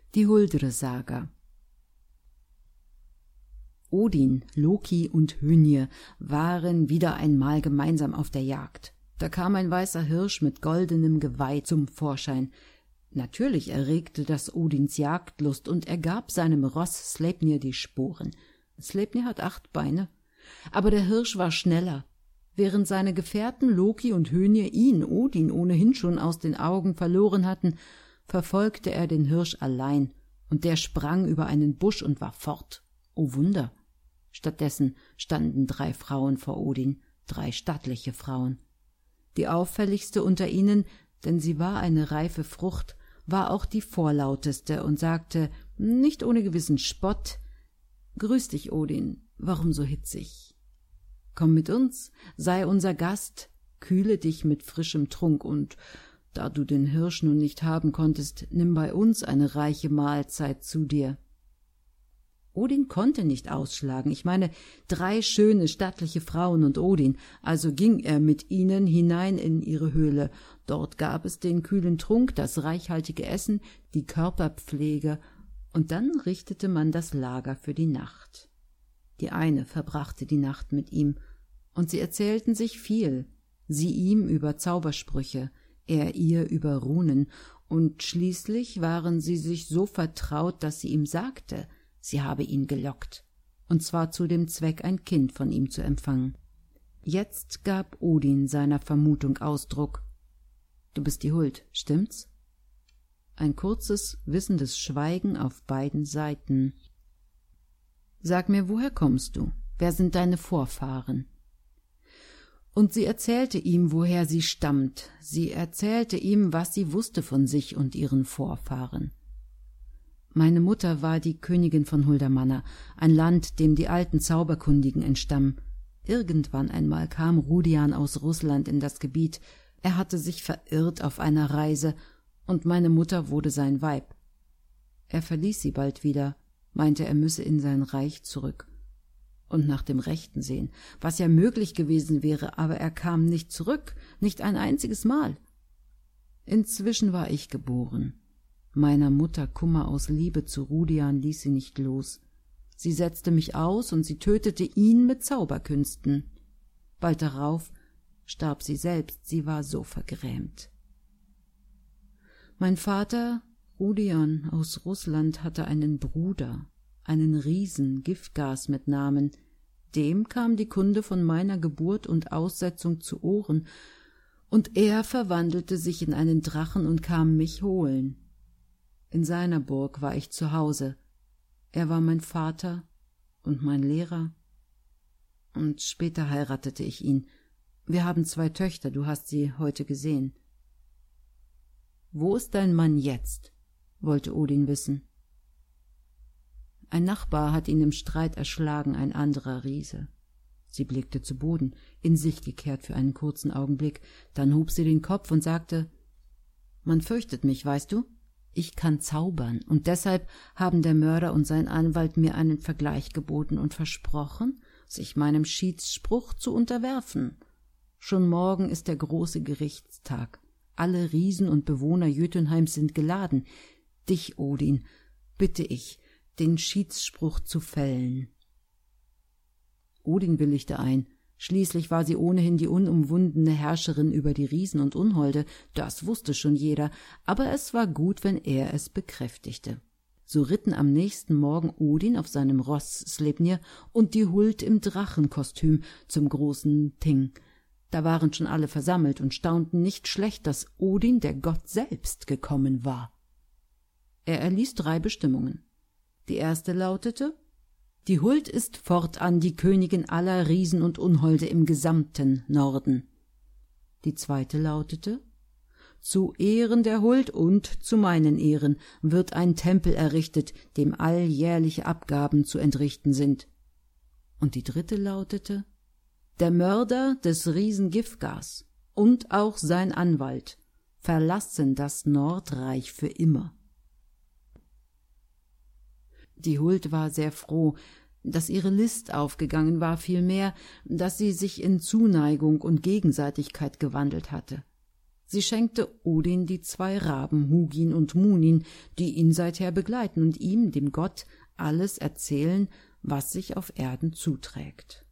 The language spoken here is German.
Die Huldre-Saga. Odin, Loki und Hönir waren wieder einmal gemeinsam auf der Jagd. Da kam ein weißer Hirsch mit goldenem Geweih zum Vorschein. Natürlich erregte das Odins Jagdlust, und er gab seinem Ross Sleipnir die Sporen. Sleipnir hat 8 Beine, aber der Hirsch war schneller. Während seine Gefährten Loki und Hönir ihn, Odin, ohnehin schon aus den Augen verloren hatten, verfolgte er den Hirsch allein, und der sprang über einen Busch und war fort. O Wunder! Stattdessen standen 3 Frauen vor Odin, 3 stattliche Frauen. Die auffälligste unter ihnen, denn sie war eine reife Frucht, war auch die vorlauteste und sagte, nicht ohne gewissen Spott: »Grüß dich, Odin, warum so hitzig? Komm mit uns, sei unser Gast, kühle dich mit frischem Trunk, und da du den Hirsch nun nicht haben konntest, nimm bei uns eine reiche Mahlzeit zu dir.« Odin konnte nicht ausschlagen, ich meine 3 schöne, stattliche Frauen und Odin, also ging er mit ihnen hinein in ihre Höhle. Dort gab es den kühlen Trunk, das reichhaltige Essen, die Körperpflege, und dann richtete man das Lager für die Nacht. Die eine verbrachte die Nacht mit ihm, und sie erzählten sich viel, sie ihm über Zaubersprüche, er ihr über Runen, und schließlich waren sie sich so vertraut, dass sie ihm sagte, sie habe ihn gelockt, und zwar zu dem Zweck, ein Kind von ihm zu empfangen. Jetzt gab Odin seiner Vermutung Ausdruck. »Du bist die Huld, stimmt's?« Ein kurzes, wissendes Schweigen auf beiden Seiten. »Sag mir, woher kommst du? Wer sind deine Vorfahren?« Und sie erzählte ihm, woher sie stammt. Sie erzählte ihm, was sie wusste von sich und ihren Vorfahren. »Meine Mutter war die Königin von Huldamanna, ein Land, dem die alten Zauberkundigen entstammen. Irgendwann einmal kam Rudian aus Russland in das Gebiet. Er hatte sich verirrt auf einer Reise, und meine Mutter wurde sein Weib. Er verließ sie bald wieder, meinte, er müsse in sein Reich zurück und nach dem Rechten sehen, was ja möglich gewesen wäre, aber er kam nicht zurück, nicht ein einziges Mal. Inzwischen war ich geboren. Meiner Mutter Kummer aus Liebe zu Rudian ließ sie nicht los. Sie setzte mich aus, und sie tötete ihn mit Zauberkünsten. Bald darauf starb sie selbst, sie war so vergrämt. Mein Vater, Rudian aus Russland, hatte einen Bruder, einen Riesen, Giftgas mit Namen. Dem kam die Kunde von meiner Geburt und Aussetzung zu Ohren, und er verwandelte sich in einen Drachen und kam mich holen. In seiner Burg war ich zu Hause. Er war mein Vater und mein Lehrer. Und später heiratete ich ihn. Wir haben 2 Töchter, du hast sie heute gesehen. »Wo ist dein Mann jetzt?« wollte Odin wissen. »Ein Nachbar hat ihn im Streit erschlagen, ein anderer Riese.« Sie blickte zu Boden, in sich gekehrt für einen kurzen Augenblick. Dann hob sie den Kopf und sagte, »Man fürchtet mich, weißt du? Ich kann zaubern, und deshalb haben der Mörder und sein Anwalt mir einen Vergleich geboten und versprochen, sich meinem Schiedsspruch zu unterwerfen. Schon morgen ist der große Gerichtstag. Alle Riesen und Bewohner Jötunheims sind geladen. Dich, Odin, bitte ich, den Schiedsspruch zu fällen.« Odin willigte ein. Schließlich war sie ohnehin die unumwundene Herrscherin über die Riesen und Unholde, das wusste schon jeder, aber es war gut, wenn er es bekräftigte. So ritten am nächsten Morgen Odin auf seinem Ross Sleipnir und die Huld im Drachenkostüm zum großen Ting. Da waren schon alle versammelt und staunten nicht schlecht, dass Odin, der Gott selbst, gekommen war. Er erließ 3 Bestimmungen. Die erste lautete: Die Huld ist fortan die Königin aller Riesen und Unholde im gesamten Norden. Die zweite lautete: Zu Ehren der Huld und zu meinen Ehren wird ein Tempel errichtet, dem alljährliche Abgaben zu entrichten sind. Und die dritte lautete: Der Mörder des Riesen Giftgas und auch sein Anwalt verlassen das Nordreich für immer. Die Huld war sehr froh, dass ihre List aufgegangen war, vielmehr, dass sie sich in Zuneigung und Gegenseitigkeit gewandelt hatte. Sie schenkte Odin die 2 Raben Hugin und Munin, die ihn seither begleiten und ihm, dem Gott, alles erzählen, was sich auf Erden zuträgt.